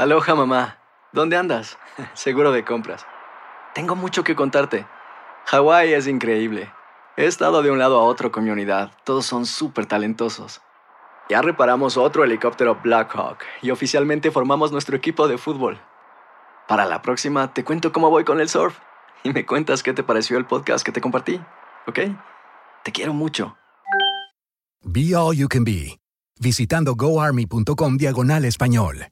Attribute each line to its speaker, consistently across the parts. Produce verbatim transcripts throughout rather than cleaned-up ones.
Speaker 1: Aloha, mamá. ¿Dónde andas? Seguro de compras. Tengo mucho que contarte. Hawái es increíble. He estado de un lado a otro con mi unidad. Todos son súper talentosos. Ya reparamos otro helicóptero Blackhawk y oficialmente formamos nuestro equipo de fútbol. Para la próxima te cuento cómo voy con el surf y me cuentas qué te pareció el podcast que te compartí, ¿ok? Te quiero mucho.
Speaker 2: Be All You Can Be, visitando goarmy.com diagonal español.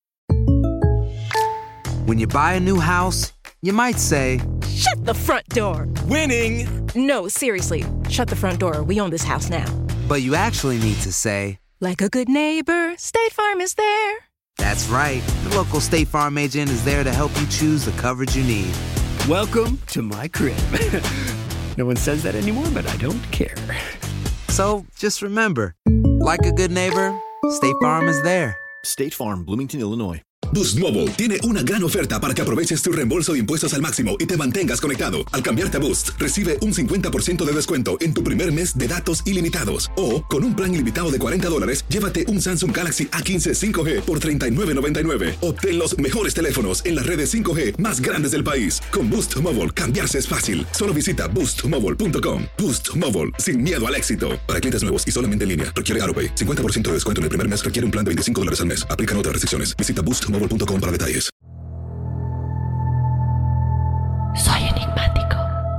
Speaker 3: When you buy a new house, you might say,
Speaker 4: "Shut the front door!"
Speaker 5: Winning!
Speaker 4: No, seriously, shut the front door. We own this house now.
Speaker 3: But you actually need to say,
Speaker 4: like a good neighbor, State Farm is there.
Speaker 3: That's right. The local State Farm agent is there to help you choose the coverage you need.
Speaker 5: Welcome to my crib. No one says that anymore, but I don't care.
Speaker 3: So just remember, like a good neighbor, State Farm is there.
Speaker 6: State Farm, Bloomington, Illinois.
Speaker 7: Boost Mobile tiene una gran oferta para que aproveches tu reembolso de impuestos al máximo y te mantengas conectado. Al cambiarte a Boost, recibe un cincuenta por ciento de descuento en tu primer mes de datos ilimitados. O, con un plan ilimitado de cuarenta dólares, llévate un Samsung Galaxy A quince cinco G por treinta y nueve noventa y nueve. Obtén los mejores teléfonos en las redes cinco G más grandes del país. Con Boost Mobile, cambiarse es fácil. Solo visita boost mobile punto com. Boost Mobile, sin miedo al éxito. Para clientes nuevos y solamente en línea, requiere AutoPay. cincuenta por ciento de descuento en el primer mes requiere un plan de veinticinco dólares al mes. Aplican otras restricciones. Visita boost mobile punto com para detalles.
Speaker 4: Soy enigmático.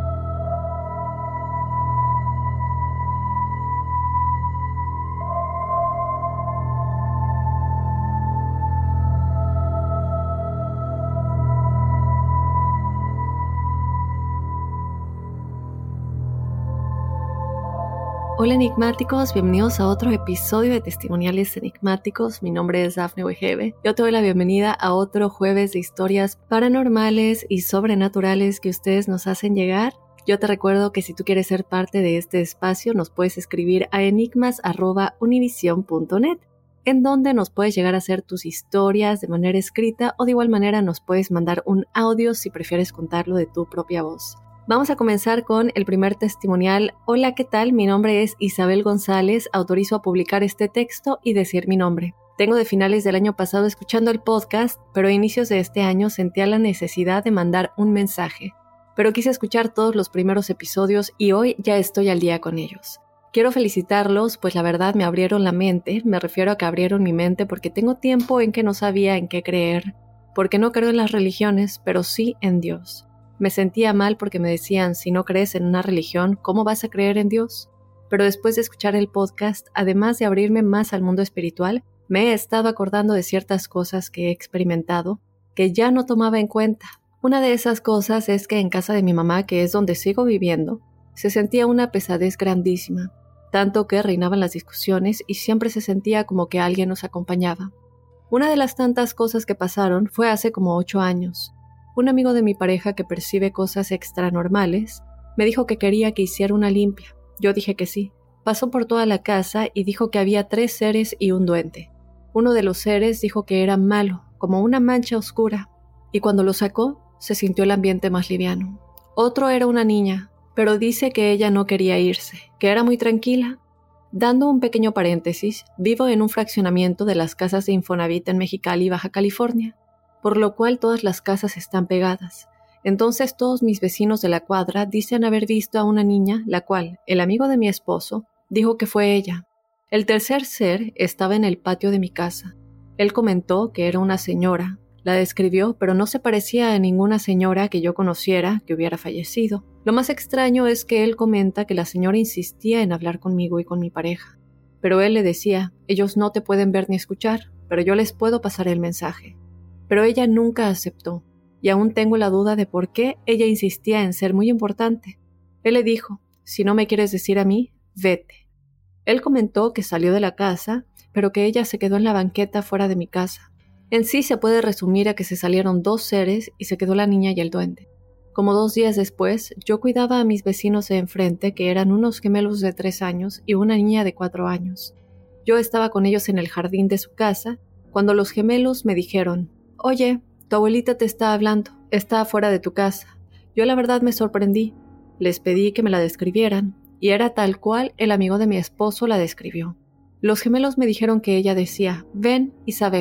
Speaker 8: Hola enigmáticos, bienvenidos a otro episodio de Testimoniales Enigmáticos. Mi nombre es Dafne Wegebe. Yo te doy la bienvenida a otro jueves de historias paranormales y sobrenaturales que ustedes nos hacen llegar. Yo te recuerdo que si tú quieres ser parte de este espacio, nos puedes escribir a enigmas arroba univision punto net, en donde nos puedes llegar a hacer tus historias de manera escrita o de igual manera nos puedes mandar un audio si prefieres contarlo de tu propia voz. Vamos a comenzar con el primer testimonial. Hola, ¿qué tal? Mi nombre es Isabel González. Autorizo a publicar este texto y decir mi nombre. Tengo de finales del año pasado escuchando el podcast, pero a inicios de este año sentía la necesidad de mandar un mensaje. Pero quise escuchar todos los primeros episodios y hoy ya estoy al día con ellos. Quiero felicitarlos, pues la verdad me abrieron la mente. Me refiero a que abrieron mi mente porque tengo tiempo en que no sabía en qué creer. Porque no creo en las religiones, pero sí en Dios. Me sentía mal porque me decían, si no crees en una religión, ¿cómo vas a creer en Dios? Pero después de escuchar el podcast, además de abrirme más al mundo espiritual, me he estado acordando de ciertas cosas que he experimentado, que ya no tomaba en cuenta. Una de esas cosas es que en casa de mi mamá, que es donde sigo viviendo, se sentía una pesadez grandísima, tanto que reinaban las discusiones y siempre se sentía como que alguien nos acompañaba. Una de las tantas cosas que pasaron fue hace como ocho años. Un amigo de mi pareja que percibe cosas extranormales me dijo que quería que hiciera una limpia. Yo dije que sí. Pasó por toda la casa y dijo que había tres seres y un duende. Uno de los seres dijo que era malo, como una mancha oscura, y cuando lo sacó, se sintió el ambiente más liviano. Otro era una niña, pero dice que ella no quería irse, que era muy tranquila. Dando un pequeño paréntesis, vivo en un fraccionamiento de las casas de Infonavit en Mexicali, Baja California, por lo cual todas las casas están pegadas. Entonces todos mis vecinos de la cuadra dicen haber visto a una niña, la cual, el amigo de mi esposo, dijo que fue ella. El tercer ser estaba en el patio de mi casa. Él comentó que era una señora. La describió, pero no se parecía a ninguna señora que yo conociera que hubiera fallecido. Lo más extraño es que él comenta que la señora insistía en hablar conmigo y con mi pareja. Pero él le decía, ellos no te pueden ver ni escuchar, pero yo les puedo pasar el mensaje. Pero ella nunca aceptó, y aún tengo la duda de por qué ella insistía en ser muy importante. Él le dijo, si no me quieres decir a mí, vete. Él comentó que salió de la casa, pero que ella se quedó en la banqueta fuera de mi casa. En sí se puede resumir a que se salieron dos seres y se quedó la niña y el duende. Como dos días después, yo cuidaba a mis vecinos de enfrente, que eran unos gemelos de tres años y una niña de cuatro años. Yo estaba con ellos en el jardín de su casa, cuando los gemelos me dijeron, oye, tu abuelita te está hablando, está afuera de tu casa. Yo la verdad me sorprendí. Les pedí que me la describieran, y era tal cual el amigo de mi esposo la describió. Los gemelos me dijeron que ella decía, ven, Isabel,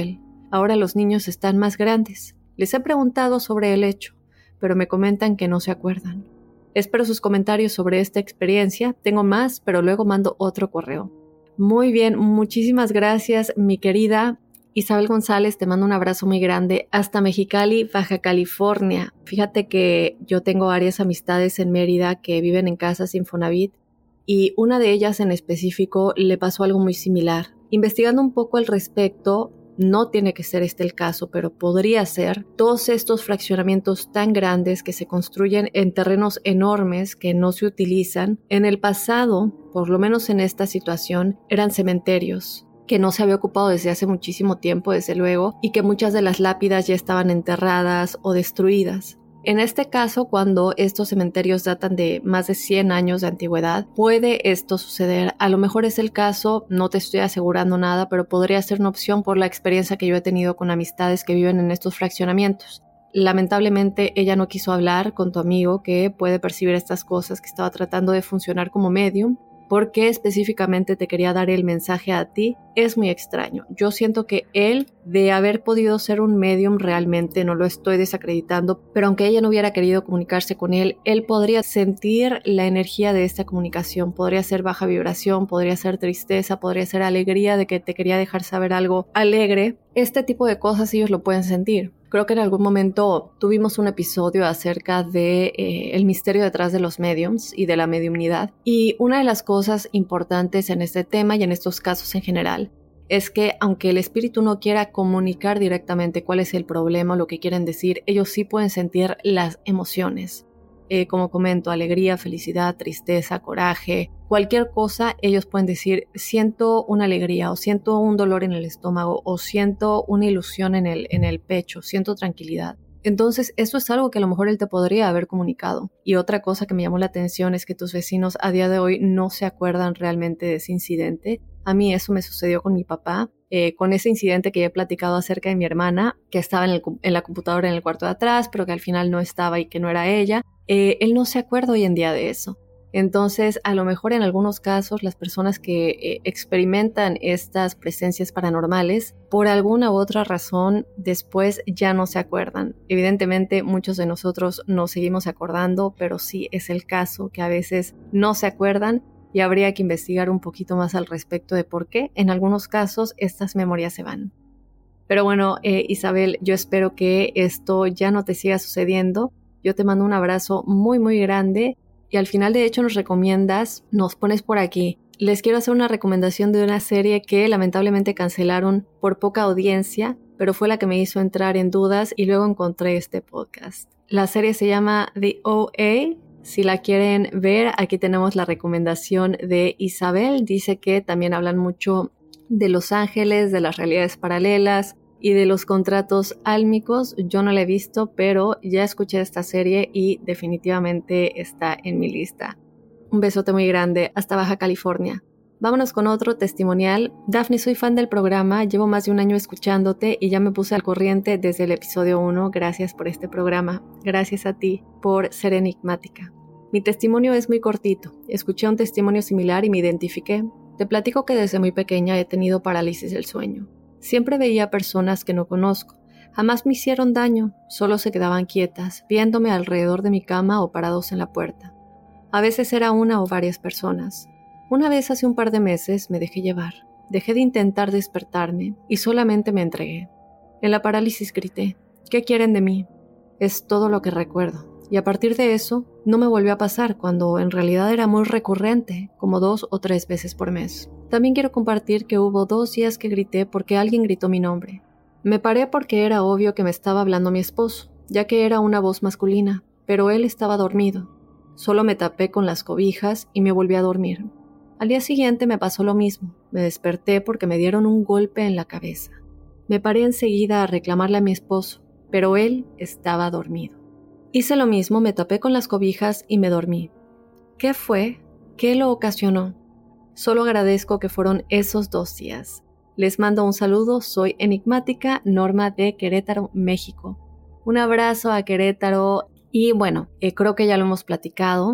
Speaker 8: Ahora los niños están más grandes. Les he preguntado sobre el hecho, pero me comentan que no se acuerdan. Espero sus comentarios sobre esta experiencia. Tengo más, pero luego mando otro correo. Muy bien, muchísimas gracias, mi querida Isabel González. Te mando un abrazo muy grande hasta Mexicali, Baja California. Fíjate que yo tengo varias amistades en Mérida que viven en casas Infonavit y una de ellas en específico le pasó algo muy similar. Investigando un poco al respecto, no tiene que ser este el caso, pero podría ser. Todos estos fraccionamientos tan grandes que se construyen en terrenos enormes que no se utilizan, en el pasado, por lo menos en esta situación, eran cementerios que no se había ocupado desde hace muchísimo tiempo, desde luego, y que muchas de las lápidas ya estaban enterradas o destruidas. En este caso, cuando estos cementerios datan de más de cien años de antigüedad, puede esto suceder. A lo mejor es el caso, no te estoy asegurando nada, pero podría ser una opción por la experiencia que yo he tenido con amistades que viven en estos fraccionamientos. Lamentablemente, ella no quiso hablar con tu amigo que puede percibir estas cosas, que estaba tratando de funcionar como medium. ¿Por qué específicamente te quería dar el mensaje a ti? Es muy extraño. Yo siento que él, de haber podido ser un medium realmente, no lo estoy desacreditando, pero aunque ella no hubiera querido comunicarse con él, él podría sentir la energía de esta comunicación. Podría ser baja vibración, podría ser tristeza, podría ser alegría de que te quería dejar saber algo alegre. Este tipo de cosas ellos lo pueden sentir. Creo que en algún momento tuvimos un episodio acerca de eh, el misterio detrás de los mediums y de la mediumnidad. Y una de las cosas importantes en este tema y en estos casos en general es que aunque el espíritu no quiera comunicar directamente cuál es el problema o lo que quieren decir, ellos sí pueden sentir las emociones. Eh, como comento, alegría, felicidad, tristeza, coraje, cualquier cosa, ellos pueden decir, siento una alegría o siento un dolor en el estómago o siento una ilusión en el, en el pecho, siento tranquilidad. Entonces, eso es algo que a lo mejor él te podría haber comunicado. Y otra cosa que me llamó la atención es que tus vecinos a día de hoy no se acuerdan realmente de ese incidente. A mí eso me sucedió con mi papá, eh, con ese incidente que ya he platicado acerca de mi hermana, que estaba en, el, en la computadora en el cuarto de atrás, pero que al final no estaba y que no era ella. Eh, él no se acuerda hoy en día de eso. Entonces, a lo mejor en algunos casos, las personas que eh, experimentan estas presencias paranormales, por alguna u otra razón, después ya no se acuerdan. Evidentemente, muchos de nosotros nos seguimos acordando, pero sí es el caso que a veces no se acuerdan y habría que investigar un poquito más al respecto de por qué en algunos casos estas memorias se van. Pero bueno, eh, Isabel, yo espero que esto ya no te siga sucediendo. Yo te mando un abrazo muy muy grande y al final de hecho nos recomiendas, nos pones por aquí. Les quiero hacer una recomendación de una serie que lamentablemente cancelaron por poca audiencia, pero fue la que me hizo entrar en dudas y luego encontré este podcast. La serie se llama The O A. Si la quieren ver, aquí tenemos la recomendación de Isabel. Dice que también hablan mucho de los ángeles, de las realidades paralelas y de los contratos álmicos. Yo no la he visto, pero ya escuché esta serie y definitivamente está en mi lista. Un besote muy grande hasta Baja California. Vámonos con otro testimonial. Daphne, soy fan del programa, llevo más de un año escuchándote y ya me puse al corriente desde el episodio uno. Gracias por este programa. Gracias a ti por ser enigmática. Mi testimonio es muy cortito. Escuché un testimonio similar y me identifiqué. Te platico que desde muy pequeña he tenido parálisis del sueño. Siempre veía personas que no conozco. Jamás me hicieron daño, solo se quedaban quietas, viéndome alrededor de mi cama o parados en la puerta. A veces era una o varias personas. Una vez hace un par de meses me dejé llevar. Dejé de intentar despertarme y solamente me entregué. En la parálisis grité, ¿qué quieren de mí? Es todo lo que recuerdo. Y a partir de eso, no me volvió a pasar cuando en realidad era muy recurrente, como dos o tres veces por mes. También quiero compartir que hubo dos días que grité porque alguien gritó mi nombre. Me paré porque era obvio que me estaba hablando mi esposo, ya que era una voz masculina, pero él estaba dormido. Solo me tapé con las cobijas y me volví a dormir. Al día siguiente me pasó lo mismo. Me desperté porque me dieron un golpe en la cabeza. Me paré enseguida a reclamarle a mi esposo, pero él estaba dormido. Hice lo mismo, me tapé con las cobijas y me dormí. ¿Qué fue? ¿Qué lo ocasionó? Solo agradezco que fueron esos dos días. Les mando un saludo, soy enigmática Norma de Querétaro, México. Un abrazo a Querétaro y bueno, eh, creo que ya lo hemos platicado.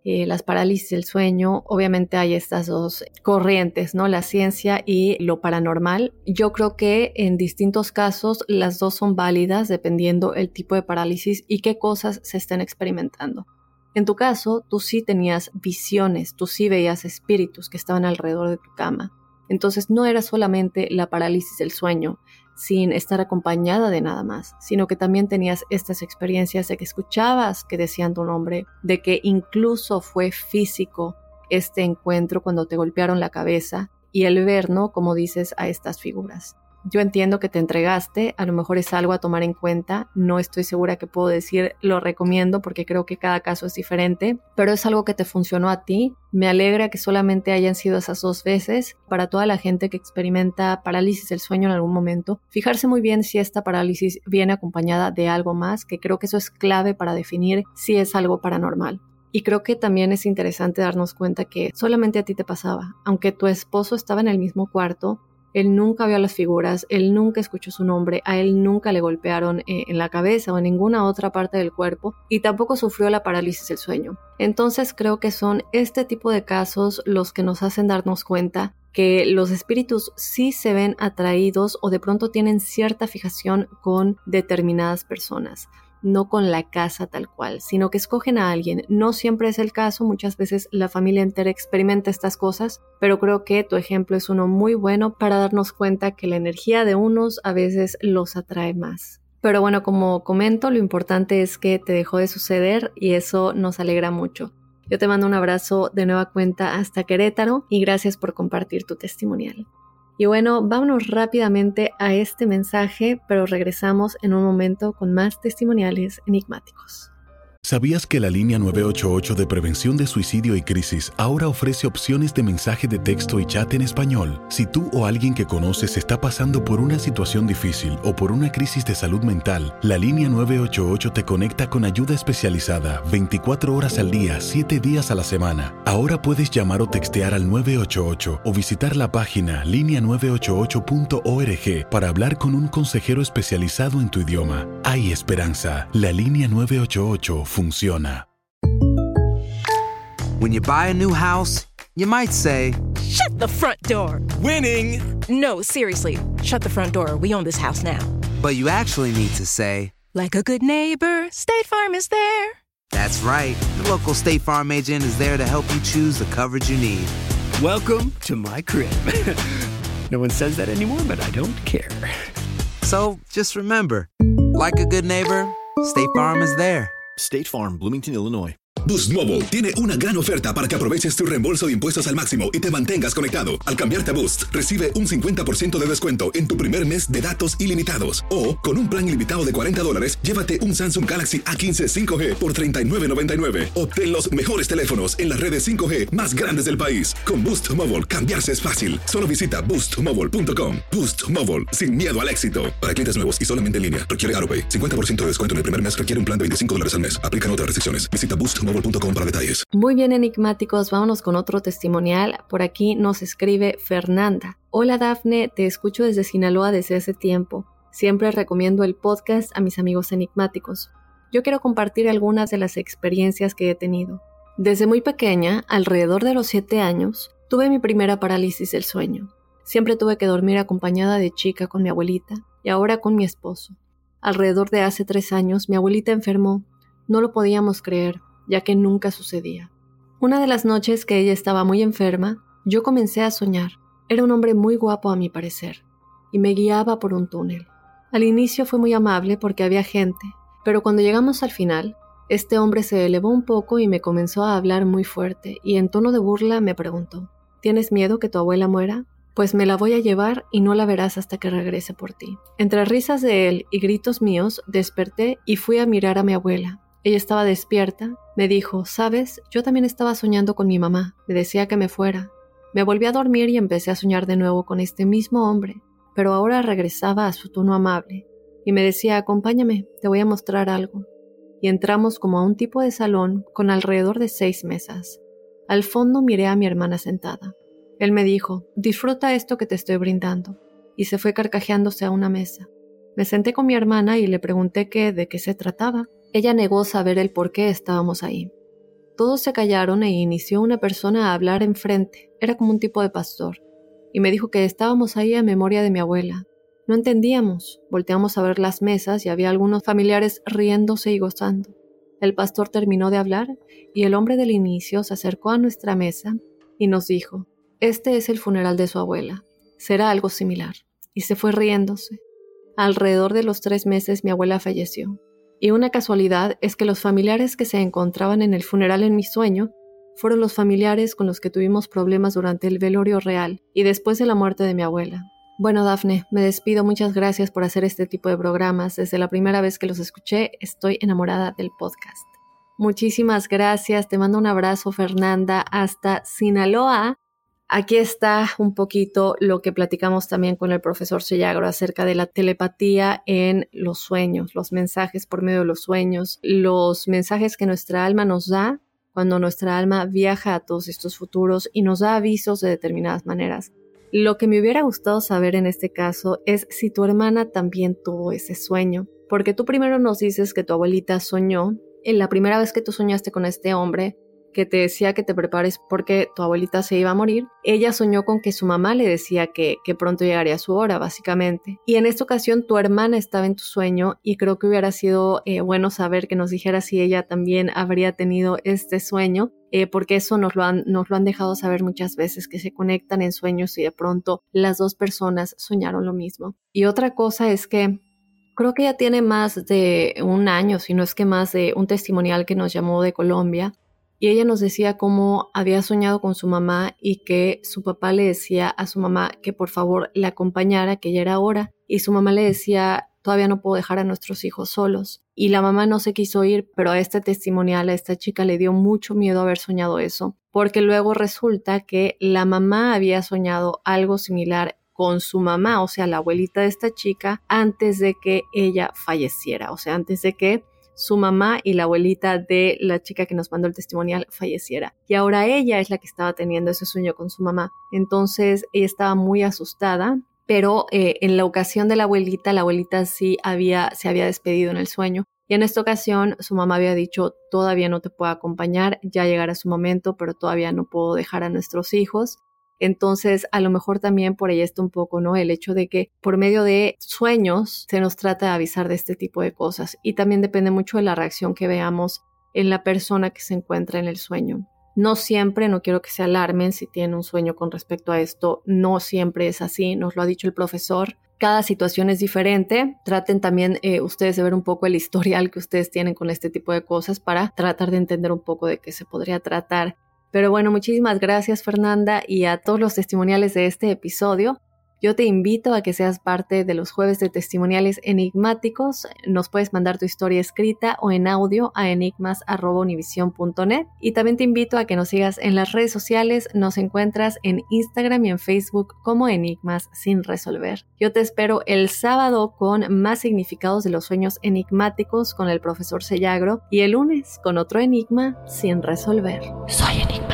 Speaker 8: eh, las parálisis del sueño, obviamente hay estas dos corrientes, ¿no? La ciencia y lo paranormal. Yo creo que en distintos casos las dos son válidas dependiendo el tipo de parálisis y qué cosas se estén experimentando. En tu caso, tú sí tenías visiones, tú sí veías espíritus que estaban alrededor de tu cama. Entonces no era solamente la parálisis del sueño, sin estar acompañada de nada más, sino que también tenías estas experiencias de que escuchabas que decían tu nombre, de que incluso fue físico este encuentro cuando te golpearon la cabeza y el ver, ¿no? Como dices, a estas figuras. Yo entiendo que te entregaste, a lo mejor es algo a tomar en cuenta, no estoy segura que puedo decir lo recomiendo porque creo que cada caso es diferente, pero es algo que te funcionó a ti. Me alegra que solamente hayan sido esas dos veces. Para toda la gente que experimenta parálisis del sueño en algún momento, fijarse muy bien si esta parálisis viene acompañada de algo más, que creo que eso es clave para definir si es algo paranormal. Y creo que también es interesante darnos cuenta que solamente a ti te pasaba, aunque tu esposo estaba en el mismo cuarto. Él nunca vio las figuras, él nunca escuchó su nombre, a él nunca le golpearon eh, en la cabeza o en ninguna otra parte del cuerpo y tampoco sufrió la parálisis del sueño. Entonces creo que son este tipo de casos los que nos hacen darnos cuenta que los espíritus sí se ven atraídos o de pronto tienen cierta fijación con determinadas personas. No con la casa tal cual, sino que escogen a alguien. No siempre es el caso, muchas veces la familia entera experimenta estas cosas, pero creo que tu ejemplo es uno muy bueno para darnos cuenta que la energía de unos a veces los atrae más. Pero bueno, como comento, lo importante es que te dejó de suceder y eso nos alegra mucho. Yo te mando un abrazo de nueva cuenta hasta Querétaro y gracias por compartir tu testimonial. Y bueno, vámonos rápidamente a este mensaje, pero regresamos en un momento con más testimoniales enigmáticos.
Speaker 7: ¿Sabías que la línea nueve ocho ocho de prevención de suicidio y crisis ahora ofrece opciones de mensaje de texto y chat en español? Si tú o alguien que conoces está pasando por una situación difícil o por una crisis de salud mental, la línea nueve ocho ocho te conecta con ayuda especializada veinticuatro horas al día, siete días a la semana. Ahora puedes llamar o textear al nueve ocho ocho o visitar la página línea nueve ocho ocho punto org para hablar con un consejero especializado en tu idioma. Hay esperanza. La línea nueve ocho ocho funciona.
Speaker 3: When you buy a new house, you might say,
Speaker 4: Shut the front door!
Speaker 6: Winning!
Speaker 4: No, seriously, shut the front door. We own this house now.
Speaker 3: but you actually need to say,
Speaker 4: Like a good neighbor, State Farm is there.
Speaker 3: that's right. The local State Farm agent is there to help you choose the coverage you need.
Speaker 5: Welcome to my crib. No one says that anymore, but I don't care.
Speaker 3: So just remember, like a good neighbor, State Farm is there.
Speaker 6: State Farm, Bloomington, Illinois.
Speaker 7: Boost Mobile tiene una gran oferta para que aproveches tu reembolso de impuestos al máximo y te mantengas conectado. Al cambiarte a Boost, recibe un cincuenta por ciento de descuento en tu primer mes de datos ilimitados. O, con un plan ilimitado de cuarenta dólares, llévate un Samsung Galaxy A quince cinco G por treinta y nueve noventa y nueve. Obtén los mejores teléfonos en las redes cinco G más grandes del país. Con Boost Mobile, cambiarse es fácil. Solo visita boost mobile punto com. Boost Mobile, sin miedo al éxito. Para clientes nuevos y solamente en línea, requiere AutoPay. cincuenta por ciento de descuento en el primer mes requiere un plan de veinticinco dólares al mes. Aplican otras restricciones. Visita boost mobile punto com para detalles.
Speaker 8: Muy bien, enigmáticos, vámonos con otro testimonial. Por aquí nos escribe Fernanda. Hola Dafne, te escucho desde Sinaloa desde hace tiempo. Siempre recomiendo el podcast a mis amigos enigmáticos. Yo quiero compartir algunas de las experiencias que he tenido. Desde muy pequeña, alrededor de los siete años, tuve mi primera parálisis del sueño. Siempre tuve que dormir acompañada de chica con mi abuelita y ahora con mi esposo. Alrededor de hace tres años, mi abuelita enfermó. No lo podíamos creer, ya que nunca sucedía. Una de las noches que ella estaba muy enferma, yo comencé a soñar. Era un hombre muy guapo a mi parecer, y me guiaba por un túnel. Al inicio fue muy amable porque había gente, pero cuando llegamos al final, este hombre se elevó un poco y me comenzó a hablar muy fuerte, y en tono de burla me preguntó, ¿tienes miedo que tu abuela muera? Pues me la voy a llevar y no la verás hasta que regrese por ti. Entre risas de él y gritos míos, desperté y fui a mirar a mi abuela. Ella estaba despierta, me dijo, ¿sabes? Yo también estaba soñando con mi mamá, me decía que me fuera. Me volví a dormir y empecé a soñar de nuevo con este mismo hombre, pero ahora regresaba a su tono amable, y me decía, acompáñame, te voy a mostrar algo. Y entramos como a un tipo de salón con alrededor de seis mesas. Al fondo miré a mi hermana sentada. Él me dijo, disfruta esto que te estoy brindando, y se fue carcajeándose a una mesa. Me senté con mi hermana y le pregunté que, de qué se trataba. Ella negó saber el por qué estábamos ahí. Todos se callaron e inició una persona a hablar enfrente. Era como un tipo de pastor. Y me dijo que estábamos ahí a memoria de mi abuela. No entendíamos. Volteamos a ver las mesas y había algunos familiares riéndose y gozando. El pastor terminó de hablar y el hombre del inicio se acercó a nuestra mesa y nos dijo: este es el funeral de su abuela. Será algo similar. Y se fue riéndose. Alrededor de los tres meses mi abuela falleció. Y una casualidad es que los familiares que se encontraban en el funeral en mi sueño fueron los familiares con los que tuvimos problemas durante el velorio real y después de la muerte de mi abuela. Bueno, Dafne, me despido. Muchas gracias por hacer este tipo de programas. Desde la primera vez que los escuché, estoy enamorada del podcast. Muchísimas gracias. Te mando un abrazo, Fernanda, hasta Sinaloa. Aquí está un poquito lo que platicamos también con el profesor Sellagro acerca de la telepatía en los sueños, los mensajes por medio de los sueños, los mensajes que nuestra alma nos da cuando nuestra alma viaja a todos estos futuros y nos da avisos de determinadas maneras. Lo que me hubiera gustado saber en este caso es si tu hermana también tuvo ese sueño, porque tú primero nos dices que tu abuelita soñó, en la primera vez que tú soñaste con este hombre, que te decía que te prepares porque tu abuelita se iba a morir, ella soñó con que su mamá le decía que, que pronto llegaría su hora, básicamente. Y en esta ocasión tu hermana estaba en tu sueño y creo que hubiera sido eh, bueno saber que nos dijera si ella también habría tenido este sueño, eh, porque eso nos lo, han, nos lo han dejado saber muchas veces, que se conectan en sueños y de pronto las dos personas soñaron lo mismo. Y otra cosa es que creo que ya tiene más de un año, si no es que más, de un testimonial que nos llamó de Colombia. Y ella nos decía cómo había soñado con su mamá y que su papá le decía a su mamá que por favor la acompañara, que ya era hora. Y su mamá le decía: todavía no puedo dejar a nuestros hijos solos. Y la mamá no se quiso ir, pero a este testimonial, a esta chica le dio mucho miedo haber soñado eso, porque luego resulta que la mamá había soñado algo similar con su mamá, o sea, la abuelita de esta chica, antes de que ella falleciera, o sea, antes de que su mamá y la abuelita de la chica que nos mandó el testimonial falleciera. Y ahora ella es la que estaba teniendo ese sueño con su mamá. Entonces ella estaba muy asustada, pero eh, en la ocasión de la abuelita, la abuelita sí había, se había despedido en el sueño. Y en esta ocasión su mamá había dicho: todavía no te puedo acompañar, ya llegará su momento, pero todavía no puedo dejar a nuestros hijos. Entonces, a lo mejor también por ahí está un poco, ¿no? El hecho de que por medio de sueños se nos trata de avisar de este tipo de cosas. Y también depende mucho de la reacción que veamos en la persona que se encuentra en el sueño. No siempre, no quiero que se alarmen si tienen un sueño con respecto a esto, no siempre es así, nos lo ha dicho el profesor. Cada situación es diferente. Traten también eh, ustedes de ver un poco el historial que ustedes tienen con este tipo de cosas para tratar de entender un poco de qué se podría tratar. Pero bueno, muchísimas gracias, Fernanda, y a todos los testimoniales de este episodio. Yo te invito a que seas parte de los jueves de testimoniales enigmáticos. Nos puedes mandar tu historia escrita o en audio a enigmas arroba univision punto net. Y también te invito a que nos sigas en las redes sociales. Nos encuentras en Instagram y en Facebook como Enigmas Sin Resolver. Yo te espero el sábado con más significados de los sueños enigmáticos con el profesor Sellagro y el lunes con otro enigma sin resolver. Soy enigmático.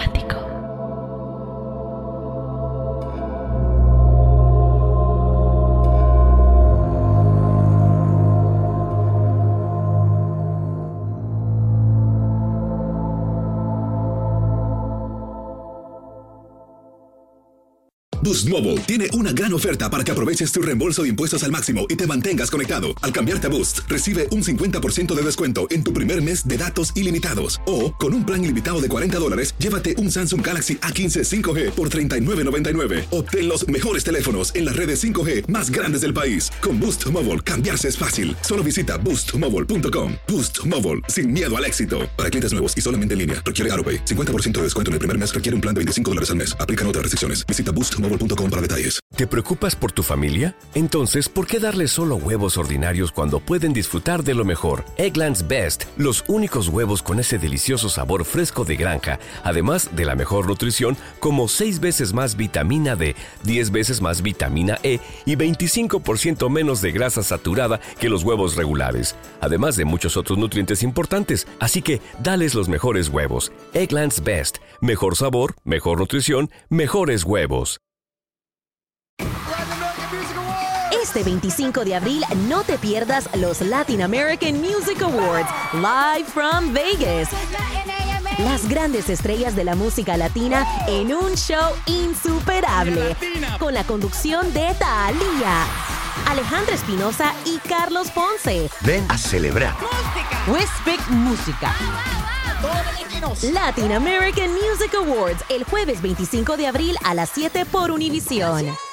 Speaker 7: Boost Mobile tiene una gran oferta para que aproveches tu reembolso de impuestos al máximo y te mantengas conectado. Al cambiarte a Boost, recibe un cincuenta por ciento de descuento en tu primer mes de datos ilimitados. O, con un plan ilimitado de cuarenta dólares, llévate un Samsung Galaxy A quince cinco G por treinta y nueve noventa y nueve. Obtén los mejores teléfonos en las redes cinco G más grandes del país. Con Boost Mobile, cambiarse es fácil. Solo visita boost mobile punto com. Boost Mobile, sin miedo al éxito. Para clientes nuevos y solamente en línea, requiere AutoPay. cincuenta por ciento de descuento en el primer mes requiere un plan de veinticinco dólares al mes. Aplican otras restricciones. Visita boost mobile punto com para detalles.
Speaker 9: ¿Te preocupas por tu familia? Entonces, ¿por qué darles solo huevos ordinarios cuando pueden disfrutar de lo mejor? Eggland's Best, los únicos huevos con ese delicioso sabor fresco de granja, además de la mejor nutrición, como seis veces más vitamina D, diez veces más vitamina E y veinticinco por ciento menos de grasa saturada que los huevos regulares, además de muchos otros nutrientes importantes. Así que, dales los mejores huevos. Eggland's Best, mejor sabor, mejor nutrición, mejores huevos.
Speaker 10: Este veinticinco de abril no te pierdas los Latin American Music Awards, live from Vegas. Las grandes estrellas de la música latina en un show insuperable. Con la conducción de Thalía, Alejandra Espinosa y Carlos Ponce.
Speaker 11: Ven a celebrar.
Speaker 12: We Speak Música.
Speaker 10: Latin American Music Awards, el jueves veinticinco de abril a las siete por Univisión.